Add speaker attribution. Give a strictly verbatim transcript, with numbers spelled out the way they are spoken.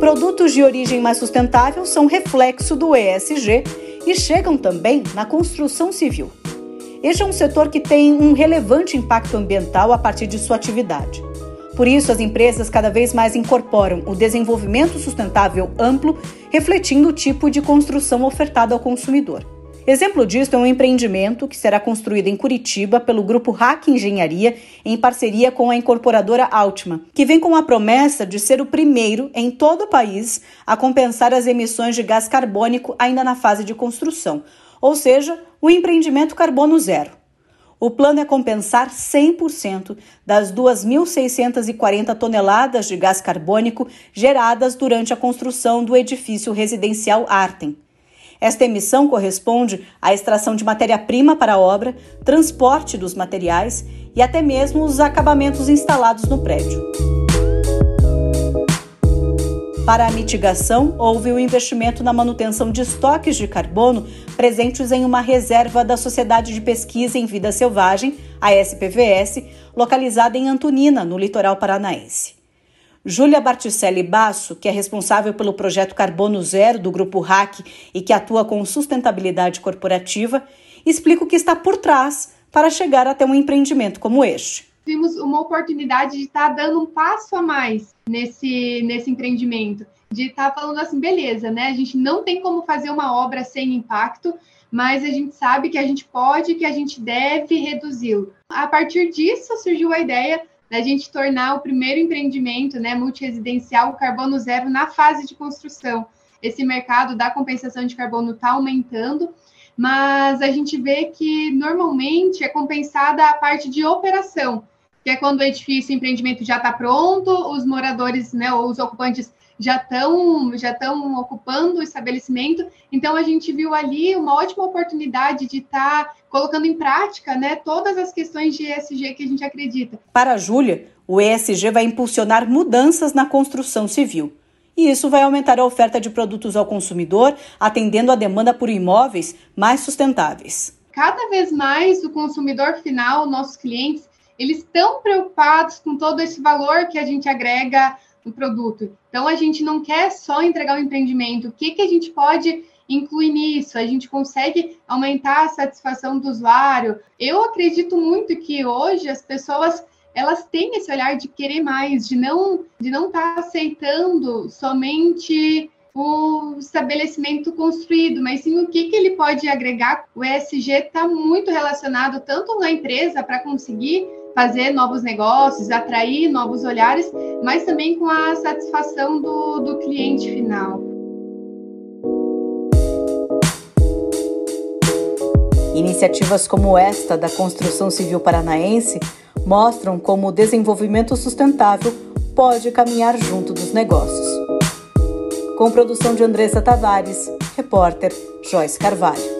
Speaker 1: Produtos de origem mais sustentável são reflexo do E S G e chegam também na construção civil. Este é um setor que tem um relevante impacto ambiental a partir de sua atividade. Por isso, as empresas cada vez mais incorporam o desenvolvimento sustentável amplo, refletindo o tipo de construção ofertada ao consumidor. Exemplo disso é um empreendimento que será construído em Curitiba pelo Grupo Hack Engenharia, em parceria com a incorporadora Altman, que vem com a promessa de ser o primeiro em todo o país a compensar as emissões de gás carbônico ainda na fase de construção, ou seja, o empreendimento carbono zero. O plano é compensar cem por cento das duas mil seiscentas e quarenta toneladas de gás carbônico geradas durante a construção do edifício residencial Artem. Esta emissão corresponde à extração de matéria-prima para a obra, transporte dos materiais e até mesmo os acabamentos instalados no prédio. Para a mitigação, houve o investimento na manutenção de estoques de carbono presentes em uma reserva da Sociedade de Pesquisa em Vida Selvagem, a S P V S, localizada em Antonina, no litoral paranaense. Júlia Barticelli Basso, que é responsável pelo projeto Carbono Zero do Grupo Hack e que atua com sustentabilidade corporativa, explica o que está por trás para chegar até um empreendimento como este.
Speaker 2: Vimos uma oportunidade de estar dando um passo a mais nesse, nesse empreendimento, de estar falando assim, beleza, né? A gente não tem como fazer uma obra sem impacto, mas a gente sabe que a gente pode, que a gente deve reduzi-lo. A partir disso surgiu a ideia da gente tornar o primeiro empreendimento, né, multiresidencial carbono zero na fase de construção. Esse mercado da compensação de carbono está aumentando, mas a gente vê que normalmente é compensada a parte de operação, que é quando o edifício, o empreendimento já está pronto, os moradores, né, ou os ocupantes já estão já estão ocupando o estabelecimento. Então, a gente viu ali uma ótima oportunidade de estar tá colocando em prática, né, todas as questões de E S G que a gente acredita.
Speaker 1: Para a Júlia, o E S G vai impulsionar mudanças na construção civil. E isso vai aumentar a oferta de produtos ao consumidor, atendendo a demanda por imóveis mais sustentáveis.
Speaker 2: Cada vez mais o consumidor final, nossos clientes, eles estão preocupados com todo esse valor que a gente agrega no produto. Então, a gente não quer só entregar um empreendimento. O que, que a gente pode incluir nisso? A gente consegue aumentar a satisfação do usuário. Eu acredito muito que hoje as pessoas elas têm esse olhar de querer mais, de não de não estar aceitando somente o estabelecimento construído, mas sim o que, que ele pode agregar. O E S G está muito relacionado tanto na empresa para conseguir fazer novos negócios, atrair novos olhares, mas também com a satisfação do, do cliente final.
Speaker 1: Iniciativas como esta da construção civil paranaense mostram como o desenvolvimento sustentável pode caminhar junto dos negócios. Com produção de Andressa Tavares, repórter Joyce Carvalho.